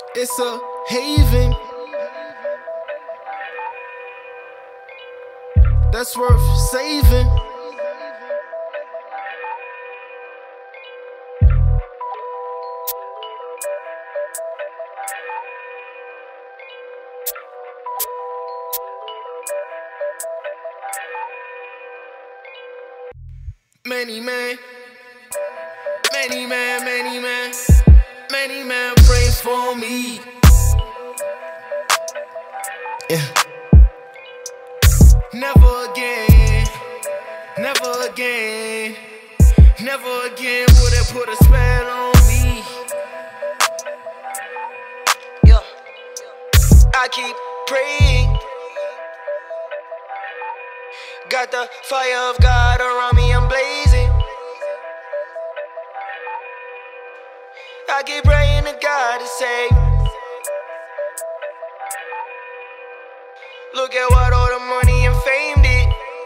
It's a haven that's worth saving. Many man pray for me. Yeah. Never again would it put a spell on me. Yeah. I keep praying. Got the fire of God around me, I'm blazing. I keep praying to God to save. Look at what all the money and fame did.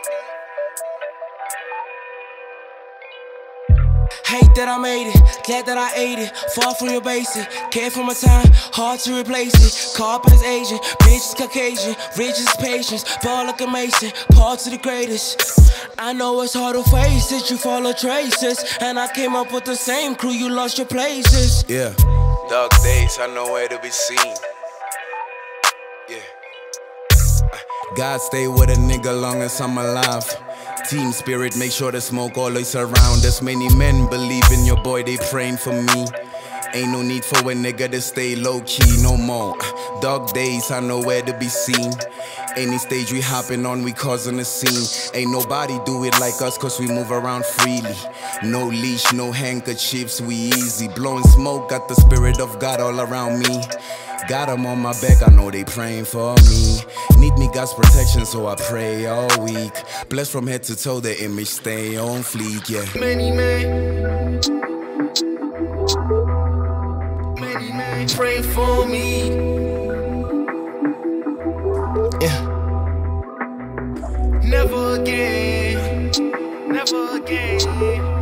Hate that I made it, glad that I ate it. Far from your basic, care for my time, hard to replace it. Carpet is Asian, bitch is Caucasian, rich is patience, ball like a mason, parts of the greatest. I know it's hard to face it, you follow traces, and I came up with the same crew, you lost your places. Yeah, dark days, I know where to be seen. Yeah. God stay with a nigga long as I'm alive. Team spirit, make sure the smoke always around. There's many men believe in your boy, they praying for me. Ain't no need for a nigga to stay low-key no more. Dark days, I know where to be seen. Any stage we hopping on, we causing a scene. Ain't nobody do it like us, cause we move around freely. No leash, no handkerchiefs, we easy. Blowing smoke, got the spirit of God all around me. Got them on my back, I know they praying for me. Need me God's protection, so I pray all week. Blessed from head to toe, the image stay on fleek, yeah. Many man pray for me. Yeah. Never again.